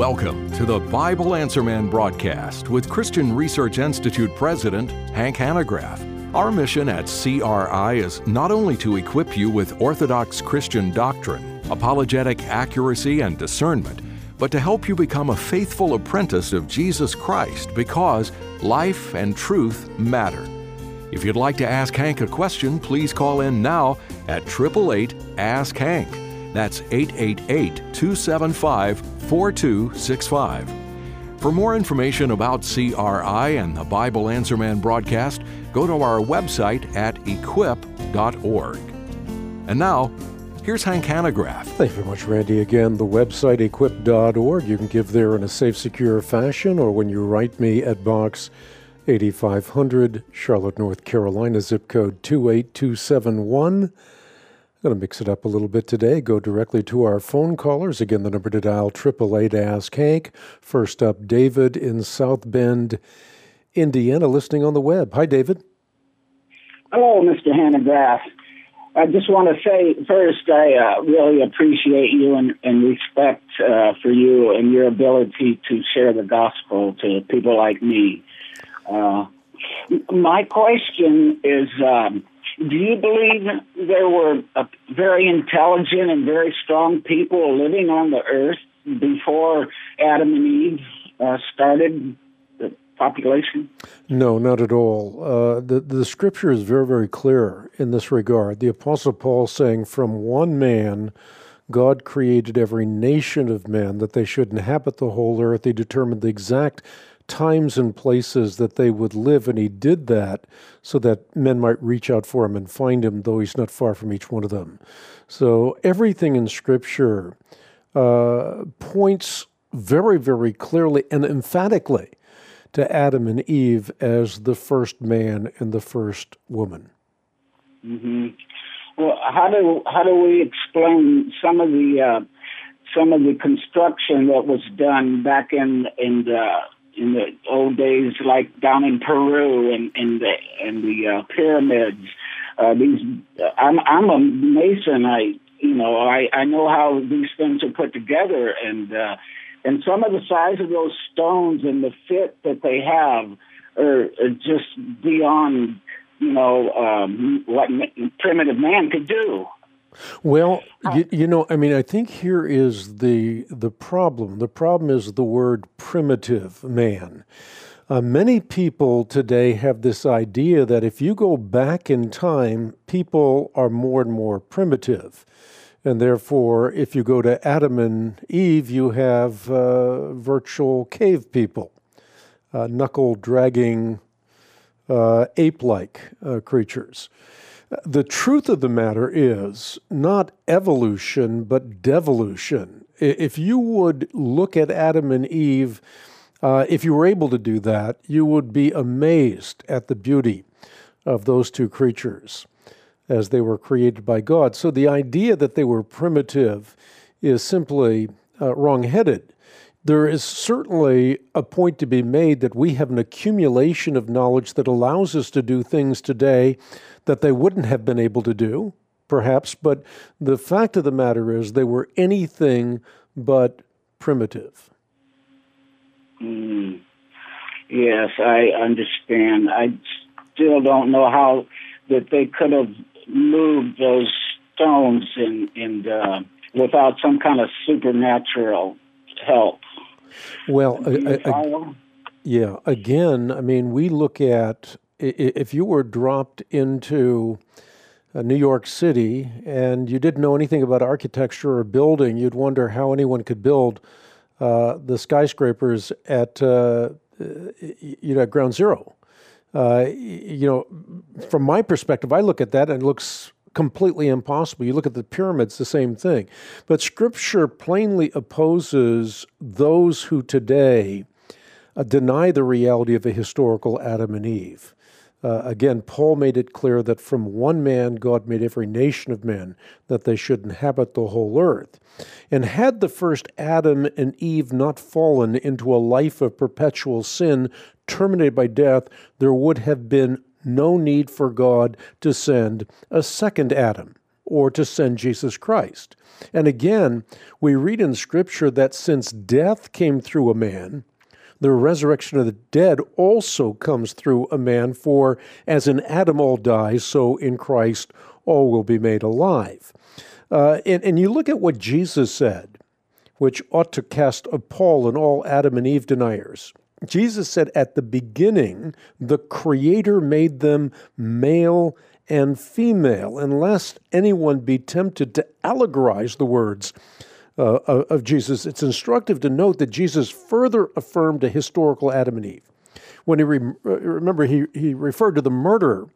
Welcome to the Bible Answer Man broadcast with Christian Research Institute President Hank Hanegraaff. Our mission at CRI is not only to equip you with orthodox Christian doctrine, apologetic accuracy, and discernment, but to help you become a faithful apprentice of Jesus Christ because life and truth matter. If you'd like to ask Hank a question, please call in now at 888-ASK-HANK. That's 888-275-4265. For more information about CRI and the Bible Answer Man broadcast, go to our website at equip.org. And now, here's Hank Hanegraaff. Thank you very much, Randy. Again, the website, equip.org. You can give there in a safe, secure fashion, or when you write me at Box 8500, Charlotte, North Carolina, zip code 28271. I'm going to mix it up a little bit today. Go directly to our phone callers. Again, the number to dial, 888-ASK-HANK. First up, David in South Bend, Indiana, listening on the web. Hi, David. Hello, Mr. Hanegraaff. I just want to say, first, I really appreciate you and respect for you and your ability to share the gospel to people like me. My question is, do you believe there were very intelligent and very strong people living on the earth before Adam and Eve started the population? No, not at all. The scripture is very, very clear in this regard. The Apostle Paul saying, from one man, God created every nation of men that they should inhabit the whole earth. He determined the exact times and places that they would live, and he did that so that men might reach out for him and find him, though he's not far from each one of them. So everything in Scripture points very, very clearly and emphatically to Adam and Eve as the first man and the first woman. Mm-hmm. Well, how do we explain some of the construction that was done back in the old days, like down in Peru and the pyramids? I'm a Mason. I know how these things are put together, and some of the size of those stones and the fit that they have are just beyond what primitive man could do. Well, I think here is the problem. The problem is the word primitive man. Many people today have this idea that if you go back in time, people are more and more primitive. And therefore, if you go to Adam and Eve, you have virtual cave people, knuckle-dragging, ape-like creatures. The truth of the matter is not evolution, but devolution. If you would look at Adam and Eve, if you were able to do that, you would be amazed at the beauty of those two creatures as they were created by God. So the idea that they were primitive is simply wrong-headed. There is certainly a point to be made that we have an accumulation of knowledge that allows us to do things today that they wouldn't have been able to do, perhaps, but the fact of the matter is they were anything but primitive. Yes, I understand. I still don't know how that they could have moved those stones and without some kind of supernatural help. Well, again, we look at, if you were dropped into New York City and you didn't know anything about architecture or building, you'd wonder how anyone could build the skyscrapers at ground zero. From my perspective, I look at that and it looks completely impossible. You look at the pyramids, the same thing. But Scripture plainly opposes those who today deny the reality of a historical Adam and Eve. Again, Paul made it clear that from one man God made every nation of men, that they should inhabit the whole earth. And had the first Adam and Eve not fallen into a life of perpetual sin, terminated by death, there would have been no need for God to send a second Adam or to send Jesus Christ. And again, we read in Scripture that since death came through a man, the resurrection of the dead also comes through a man, for as in Adam all die, so in Christ all will be made alive. And you look at what Jesus said, which ought to cast a pall on all Adam and Eve deniers. Jesus said at the beginning, the Creator made them male and female, and lest anyone be tempted to allegorize the words of Jesus, it's instructive to note that Jesus further affirmed a historical Adam and Eve. When he referred to the murder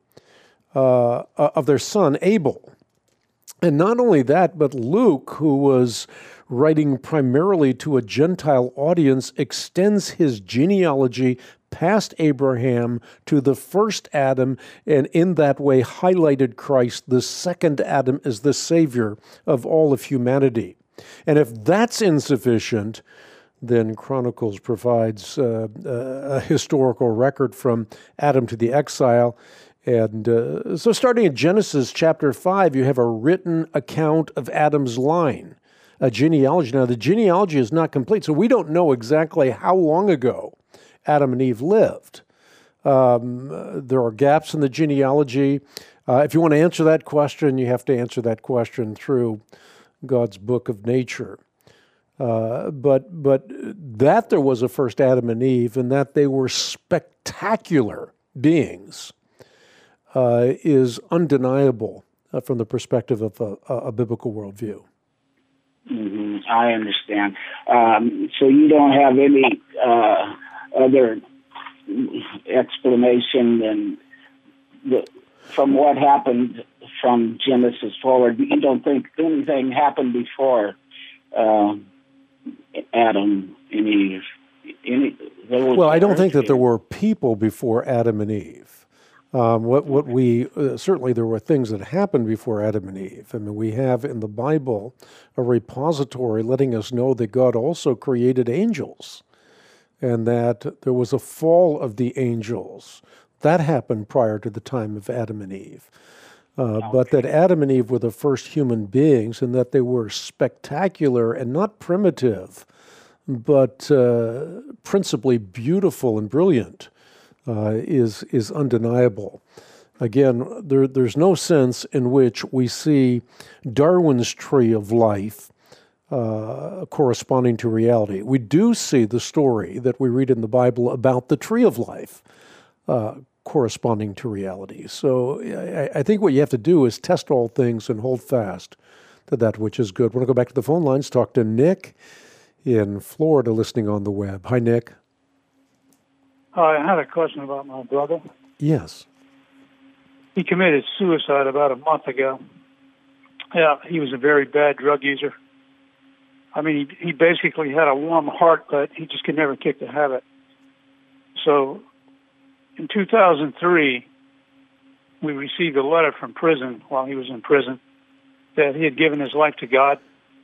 of their son Abel. And not only that, but Luke, who was writing primarily to a Gentile audience, extends his genealogy past Abraham to the first Adam, and in that way highlighted Christ, the second Adam, as the Savior of all of humanity. And if that's insufficient, then Chronicles provides a historical record from Adam to the exile. And so starting in Genesis chapter 5, you have a written account of Adam's line, a genealogy. Now, the genealogy is not complete, so we don't know exactly how long ago Adam and Eve lived. There are gaps in the genealogy. If you want to answer that question, you have to answer that question through God's book of nature. But that there was a first Adam and Eve, and that they were spectacular beings, is undeniable from the perspective of a biblical worldview. Mm-hmm. I understand. So you don't have any other explanation than from what happened from Genesis forward? You don't think anything happened before Adam and Eve? Well, I don't think that there were people before Adam and Eve. Certainly there were things that happened before Adam and Eve. I mean, we have in the Bible a repository letting us know that God also created angels, and that there was a fall of the angels. That happened prior to the time of Adam and Eve. But that Adam and Eve were the first human beings, and that they were spectacular and not primitive, but principally beautiful and brilliant, is undeniable. Again, there's no sense in which we see Darwin's tree of life corresponding to reality. We do see the story that we read in the Bible about the tree of life corresponding to reality. So I think what you have to do is test all things and hold fast to that which is good. I want to go back to the phone lines, talk to Nick in Florida listening on the web. Hi, Nick. Hi, I had a question about my brother. Yes. He committed suicide about a month ago. Yeah, he was a very bad drug user. I mean, he basically had a warm heart, but he just could never kick the habit. So in 2003, we received a letter from prison while he was in prison that he had given his life to God.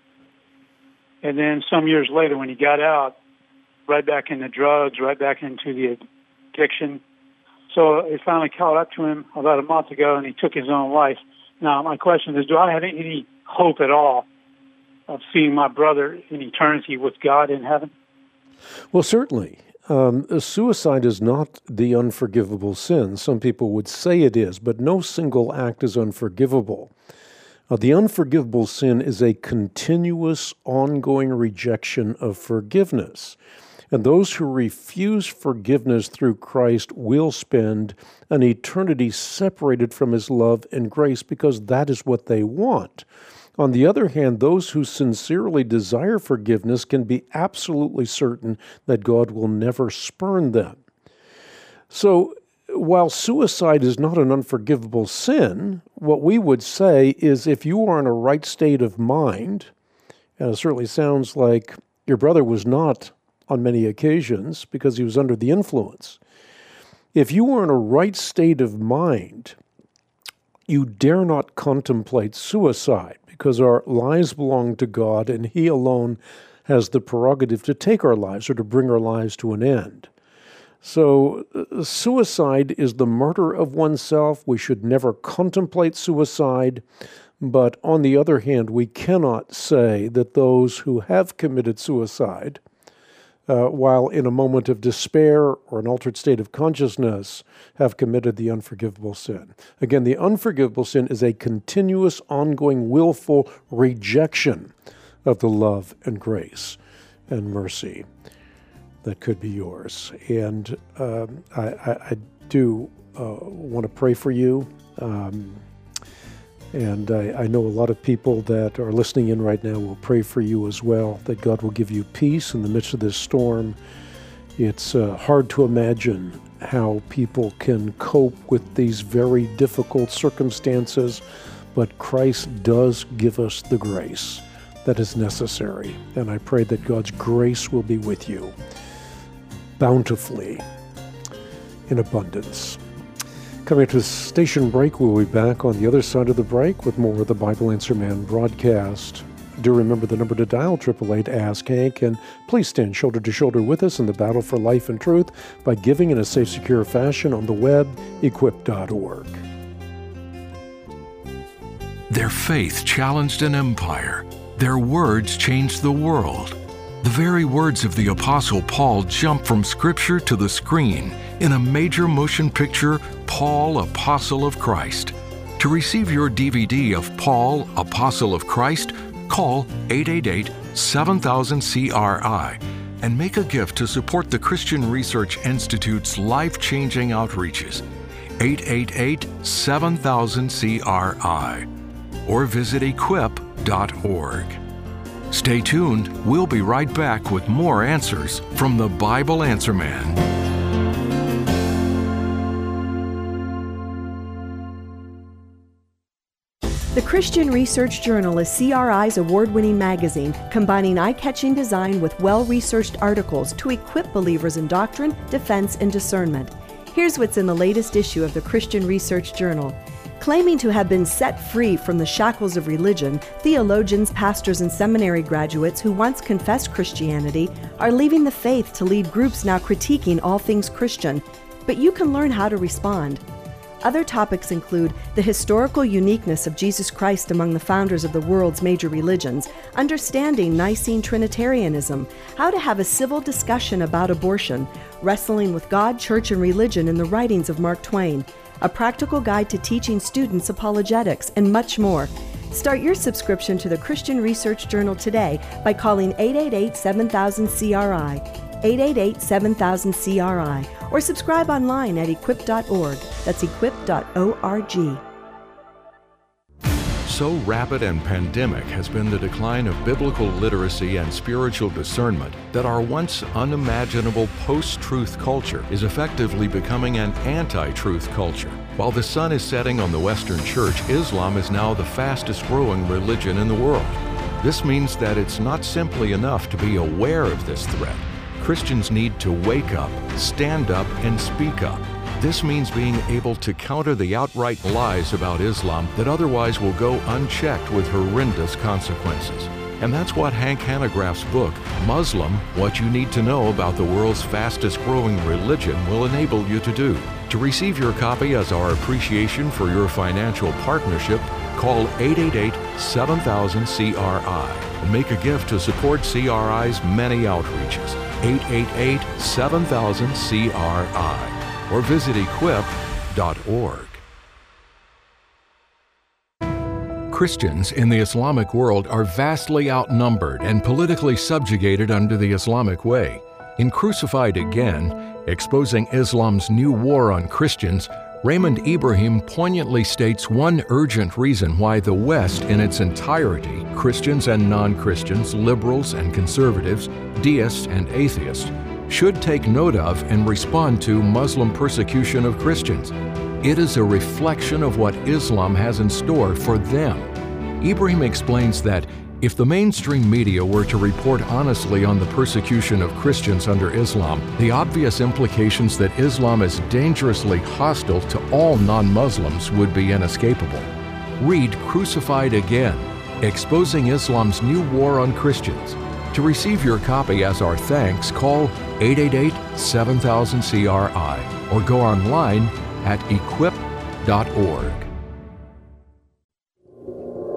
And then some years later, when he got out, right back into drugs, right back into the addiction. So it finally caught up to him about a month ago, and he took his own life. Now, my question is, do I have any hope at all of seeing my brother in eternity with God in heaven? Well, certainly. Suicide is not the unforgivable sin. Some people would say it is, but no single act is unforgivable. The unforgivable sin is a continuous, ongoing rejection of forgiveness. And those who refuse forgiveness through Christ will spend an eternity separated from His love and grace, because that is what they want. On the other hand, those who sincerely desire forgiveness can be absolutely certain that God will never spurn them. So, while suicide is not an unforgivable sin, what we would say is if you are in a right state of mind, and it certainly sounds like your brother was not on many occasions because he was under the influence. If you are in a right state of mind, you dare not contemplate suicide, because our lives belong to God, and He alone has the prerogative to take our lives or to bring our lives to an end. So suicide is the murder of oneself. We should never contemplate suicide, But on the other hand, we cannot say that those who have committed suicide, while in a moment of despair or an altered state of consciousness, have committed the unforgivable sin. Again, the unforgivable sin is a continuous, ongoing, willful rejection of the love and grace and mercy that could be yours. And I do want to pray for you. And I know a lot of people that are listening in right now will pray for you as well, that God will give you peace in the midst of this storm. It's hard to imagine how people can cope with these very difficult circumstances, but Christ does give us the grace that is necessary. And I pray that God's grace will be with you bountifully, in abundance. Coming to a station break, we'll be back on the other side of the break with more of the Bible Answer Man broadcast. Do remember the number to dial, 888-ASK-HANK, and please stand shoulder to shoulder with us in the battle for life and truth by giving in a safe, secure fashion on the web, equip.org. Their faith challenged an empire. Their words changed the world. The very words of the Apostle Paul jump from Scripture to the screen in a major motion picture, Paul, Apostle of Christ. To receive your DVD of Paul, Apostle of Christ, call 888-7000-CRI and make a gift to support the Christian Research Institute's life-changing outreaches. 888-7000-CRI or visit equip.org. Stay tuned. We'll be right back with more answers from the Bible Answer Man. The Christian Research Journal is CRI's award-winning magazine, combining eye-catching design with well-researched articles to equip believers in doctrine, defense, and discernment. Here's what's in the latest issue of the Christian Research Journal. Claiming to have been set free from the shackles of religion, theologians, pastors, and seminary graduates who once confessed Christianity are leaving the faith to lead groups now critiquing all things Christian. But you can learn how to respond. Other topics include the historical uniqueness of Jesus Christ among the founders of the world's major religions, understanding Nicene Trinitarianism, how to have a civil discussion about abortion, wrestling with God, church, and religion in the writings of Mark Twain, a practical guide to teaching students apologetics, and much more. Start your subscription to the Christian Research Journal today by calling 888-7000-CRI, 888-7000-CRI, or subscribe online at equip.org. That's equip.org. So rapid and pandemic has been the decline of biblical literacy and spiritual discernment that our once unimaginable post-truth culture is effectively becoming an anti-truth culture. While the sun is setting on the Western Church, Islam is now the fastest growing religion in the world. This means that it's not simply enough to be aware of this threat. Christians need to wake up, stand up, and speak up. This means being able to counter the outright lies about Islam that otherwise will go unchecked with horrendous consequences. And that's what Hank Hanegraaff's book, Muslim: What You Need to Know About the World's Fastest Growing Religion, will enable you to do. To receive your copy as our appreciation for your financial partnership, call 888-7000-CRI and make a gift to support CRI's many outreaches. 888-7000-CRI. Or visit equip.org. Christians in the Islamic world are vastly outnumbered and politically subjugated under the Islamic way. In Crucified Again, Exposing Islam's New War on Christians, Raymond Ibrahim poignantly states one urgent reason why the West in its entirety, Christians and non-Christians, liberals and conservatives, deists and atheists, should take note of and respond to Muslim persecution of Christians. It is a reflection of what Islam has in store for them. Ibrahim explains that if the mainstream media were to report honestly on the persecution of Christians under Islam, the obvious implications that Islam is dangerously hostile to all non-Muslims would be inescapable. Read Crucified Again, Exposing Islam's New War on Christians. To receive your copy as our thanks, call 888-7000-CRI or go online at equip.org.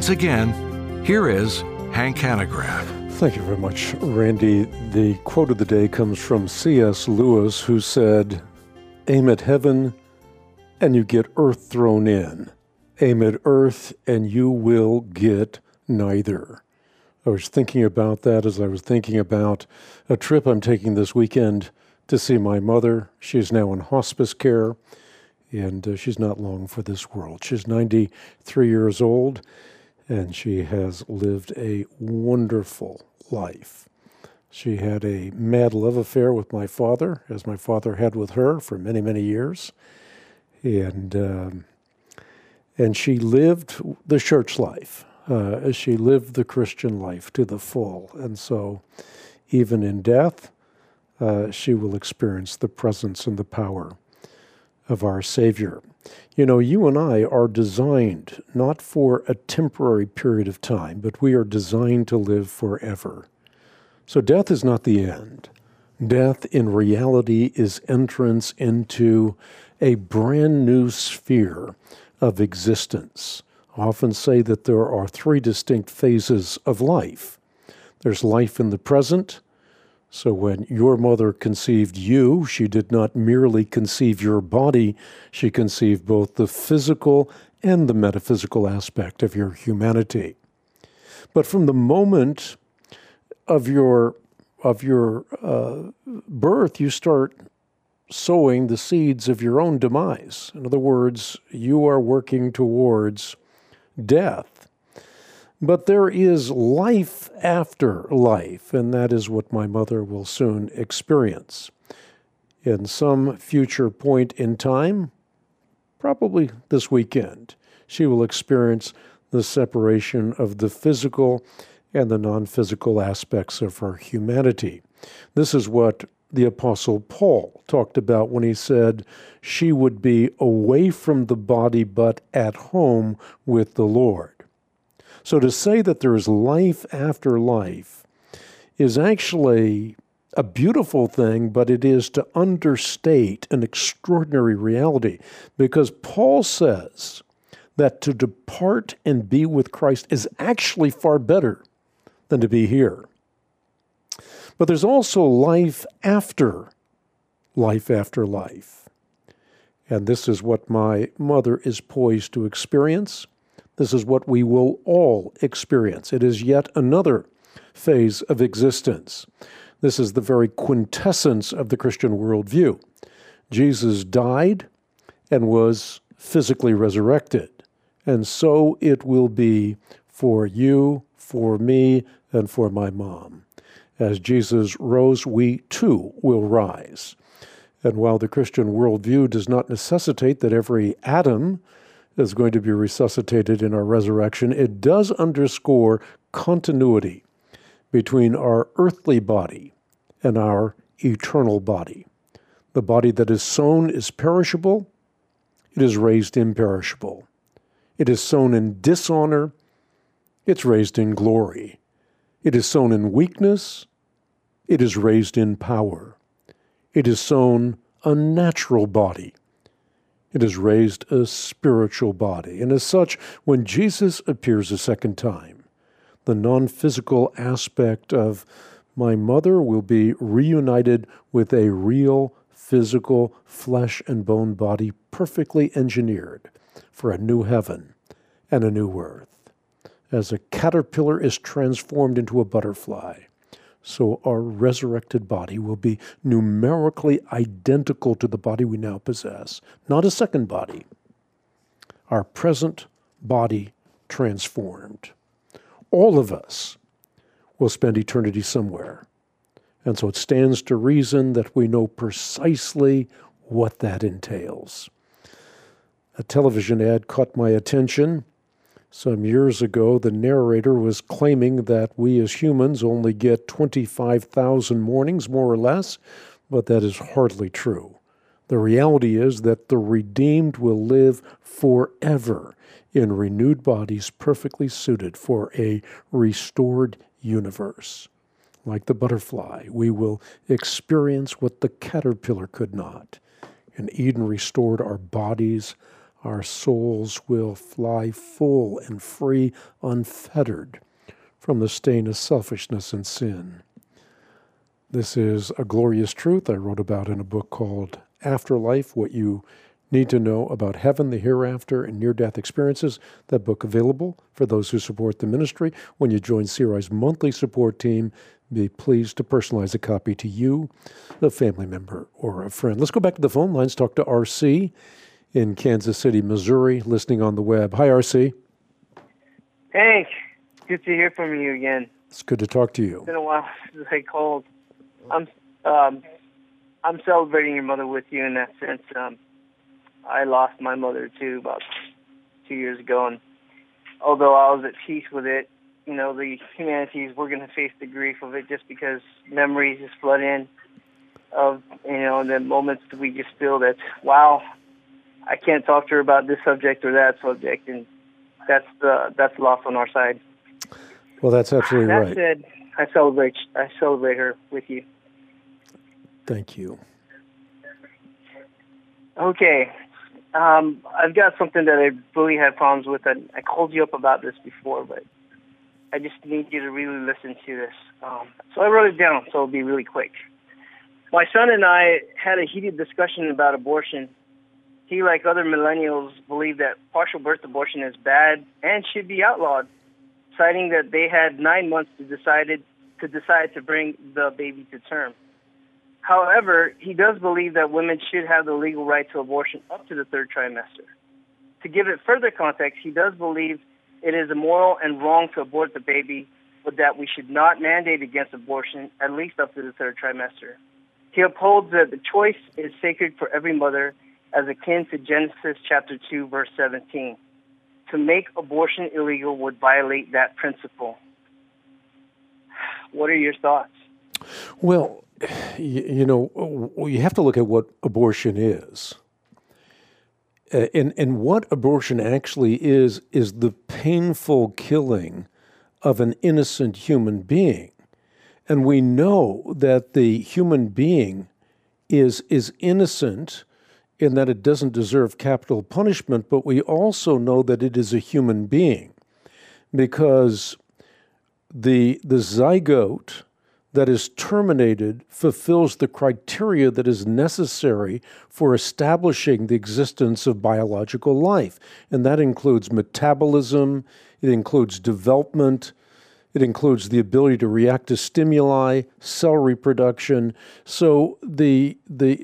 Once again, here is Hank Hanegraaff. Thank you very much, Randy. The quote of the day comes from C.S. Lewis, who said, "Aim at heaven and you get earth thrown in. Aim at earth and you will get neither." I was thinking about that as I was thinking about a trip I'm taking this weekend to see my mother. She's now in hospice care, and she's not long for this world. She's 93 years old, and she has lived a wonderful life. She had a mad love affair with my father, as my father had with her for many, many years. And she lived the church life. She lived the Christian life to the full. And so even in death, she will experience the presence and the power of our Savior. You know, you and I are designed not for a temporary period of time, but we are designed to live forever. So death is not the end. Death in reality is entrance into a brand new sphere of existence. I often say that there are three distinct phases of life. There's life in the present. So when your mother conceived you, she did not merely conceive your body, she conceived both the physical and the metaphysical aspect of your humanity. But from the moment of your birth, you start sowing the seeds of your own demise. In other words, you are working towards death. But there is life after life, and that is what my mother will soon experience. In some future point in time, probably this weekend, she will experience the separation of the physical and the non-physical aspects of her humanity. This is what the Apostle Paul talked about when he said she would be away from the body but at home with the Lord. So to say that there is life after life is actually a beautiful thing, but it is to understate an extraordinary reality, because Paul says that to depart and be with Christ is actually far better than to be here. But there's also life after life. And this is what my mother is poised to experience. This is what we will all experience. It is yet another phase of existence. This is the very quintessence of the Christian worldview. Jesus died and was physically resurrected. And so it will be for you, for me, and for my mom. As Jesus rose, we too will rise. And while the Christian worldview does not necessitate that every atom is going to be resuscitated in our resurrection, it does underscore continuity between our earthly body and our eternal body. The body that is sown is perishable, it is raised imperishable. It is sown in dishonor, it's raised in glory. It is sown in weakness, it is raised in power. It is sown a natural body, it is raised a spiritual body. And as such, when Jesus appears a second time, the non-physical aspect of my mother will be reunited with a real physical flesh and bone body, perfectly engineered for a new heaven and a new earth. As a caterpillar is transformed into a butterfly, so our resurrected body will be numerically identical to the body we now possess, not a second body. Our present body transformed. All of us will spend eternity somewhere. And so it stands to reason that we know precisely what that entails. A television ad caught my attention. Some years ago, the narrator was claiming that we as humans only get 25,000 mornings, more or less, but that is hardly true. The reality is that the redeemed will live forever in renewed bodies perfectly suited for a restored universe. Like the butterfly, we will experience what the caterpillar could not. In Eden restored, our bodies our souls will fly full and free, unfettered from the stain of selfishness and sin. This is a glorious truth I wrote about in a book called Afterlife, What You Need to Know About Heaven, the Hereafter, and Near-Death Experiences. That book available for those who support the ministry. When you join CRI's monthly support team, be pleased to personalize a copy to you, a family member, or a friend. Let's go back to the phone lines, talk to R.C. in Kansas City, Missouri, listening on the web. Hi, R.C. Hank, good to hear from you again. It's good to talk to you. It's been a while since I called. I'm celebrating your mother with you in that sense. I lost my mother too about 2 years ago, and although I was at peace with it, you know, the humanities, we're going to face the grief of it just because memories just flood in of, you know, the moments that we just feel that, wow, I can't talk to her about this subject or that subject, and that's lost on our side. Well, that's absolutely right. That said, I celebrate her with you. Thank you. Okay. I've got something that I really had problems with. I called you up about this before, but I just need you to really listen to this. So I wrote it down, so it'll be really quick. My son and I had a heated discussion about abortion. He, like other millennials, believe that partial birth abortion is bad and should be outlawed, citing that they had 9 months to decide to bring the baby to term. However, he does believe that women should have the legal right to abortion up to the third trimester. To give it further context, he does believe it is immoral and wrong to abort the baby, but that we should not mandate against abortion, at least up to the third trimester. He upholds that the choice is sacred for every mother, as akin to Genesis chapter 2, verse 17. To make abortion illegal would violate that principle. What are your thoughts? Well, you know, you have to look at what abortion is. And what abortion actually is the painful killing of an innocent human being. And we know that the human being is innocent in that it doesn't deserve capital punishment, but we also know that it is a human being because the zygote that is terminated fulfills the criteria that is necessary for establishing the existence of biological life. And that includes metabolism, it includes development, it includes the ability to react to stimuli, cell reproduction. So the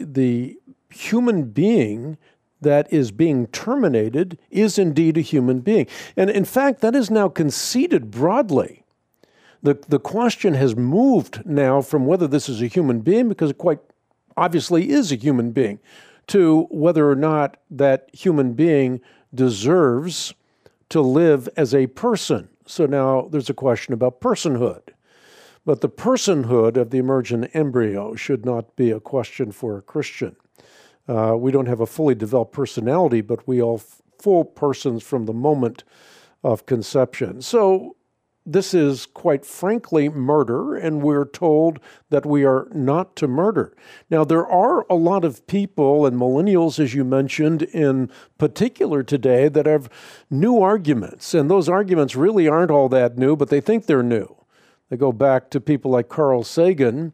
human being that is being terminated is indeed a human being. And in fact, that is now conceded broadly. The question has moved now from whether this is a human being, because it quite obviously is a human being, to whether or not that human being deserves to live as a person. So now there's a question about personhood. But the personhood of the emergent embryo should not be a question for a Christian. We don't have a fully developed personality, but we are full persons from the moment of conception. So this is, quite frankly, murder, and we're told that we are not to murder. Now, there are a lot of people, and millennials, as you mentioned, in particular today, that have new arguments, and those arguments really aren't all that new, but they think they're new. They go back to people like Carl Sagan,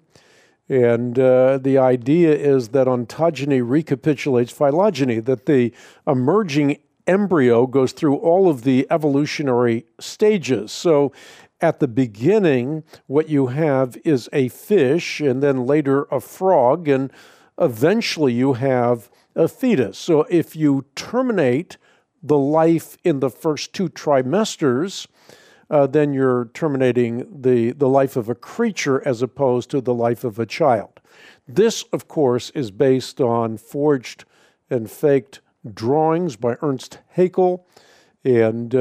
and the idea is that ontogeny recapitulates phylogeny, that the emerging embryo goes through all of the evolutionary stages. So at the beginning, what you have is a fish, and then later a frog, and eventually you have a fetus. So if you terminate the life in the first 2 trimesters, then you're terminating the life of a creature as opposed to the life of a child. This, of course, is based on forged and faked drawings by Ernst Haeckel, and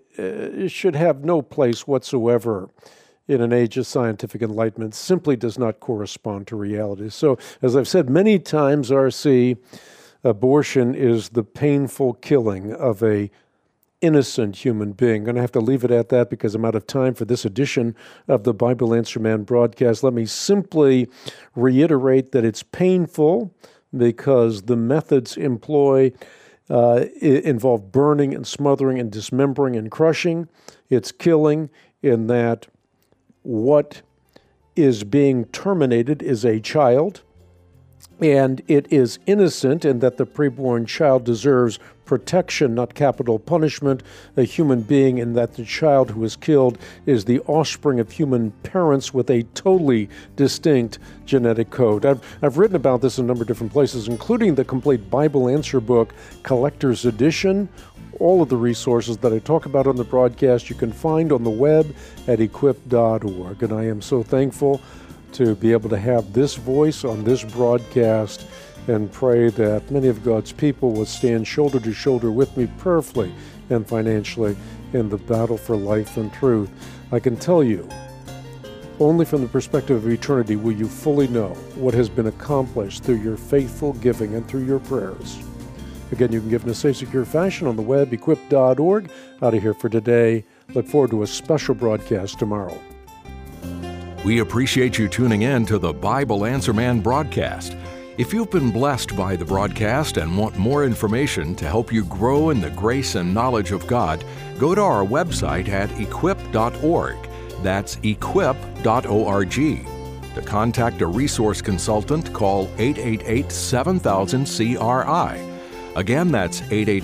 it should have no place whatsoever in an age of scientific enlightenment. Simply does not correspond to reality. So, as I've said many times, R.C., abortion is the painful killing of a innocent human being. I'm going to have to leave it at that because I'm out of time for this edition of the Bible Answer Man broadcast. Let me simply reiterate that it's painful because the methods employed involve burning and smothering and dismembering and crushing. It's killing in that what is being terminated is a child, and it is innocent in that the preborn child deserves protection, not capital punishment, a human being in that the child who is killed is the offspring of human parents with a totally distinct genetic code. I've written about this in a number of different places, including the complete Bible Answer Book, Collector's Edition. All of the resources that I talk about on the broadcast you can find on the web at equip.org. And I am so thankful to be able to have this voice on this broadcast, and pray that many of God's people will stand shoulder to shoulder with me prayerfully and financially in the battle for life and truth. I can tell you, only from the perspective of eternity will you fully know what has been accomplished through your faithful giving and through your prayers. Again, you can give in a safe, secure fashion on the web, equip.org. Out of here for today. Look forward to a special broadcast tomorrow. We appreciate you tuning in to the Bible Answer Man broadcast. If you've been blessed by the broadcast and want more information to help you grow in the grace and knowledge of God, go to our website at equip.org. That's equip.org. To contact a resource consultant, call 888-7000-CRI. Again, that's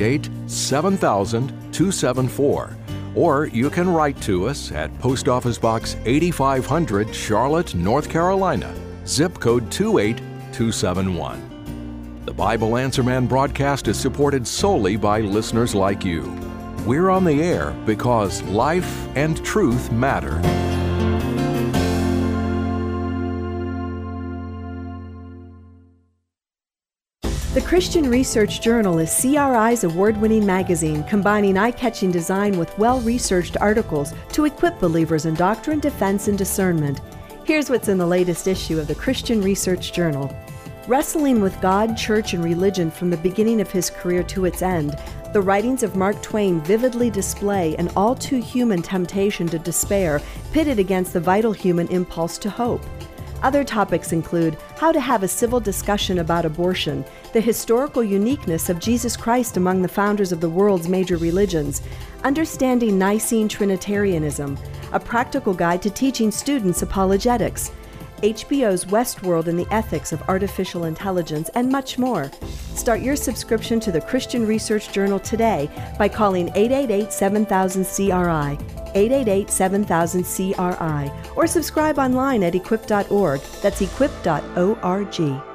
888-7000-274. Or you can write to us at Post Office Box 8500, Charlotte, North Carolina, zip code 28271. The Bible Answer Man broadcast is supported solely by listeners like you. We're on the air because life and truth matter. The Christian Research Journal is CRI's award-winning magazine, combining eye-catching design with well-researched articles to equip believers in doctrine, defense, and discernment. Here's what's in the latest issue of the Christian Research Journal. Wrestling with God, church, and religion from the beginning of his career to its end, the writings of Mark Twain vividly display an all-too-human temptation to despair, pitted against the vital human impulse to hope. Other topics include how to have a civil discussion about abortion, the historical uniqueness of Jesus Christ among the founders of the world's major religions, understanding Nicene Trinitarianism, a practical guide to teaching students apologetics, HBO's Westworld and the ethics of artificial intelligence, and much more. Start your subscription to the Christian Research Journal today by calling 888-7000-CRI, 888-7000-CRI, or subscribe online at equip.org. That's equip.org.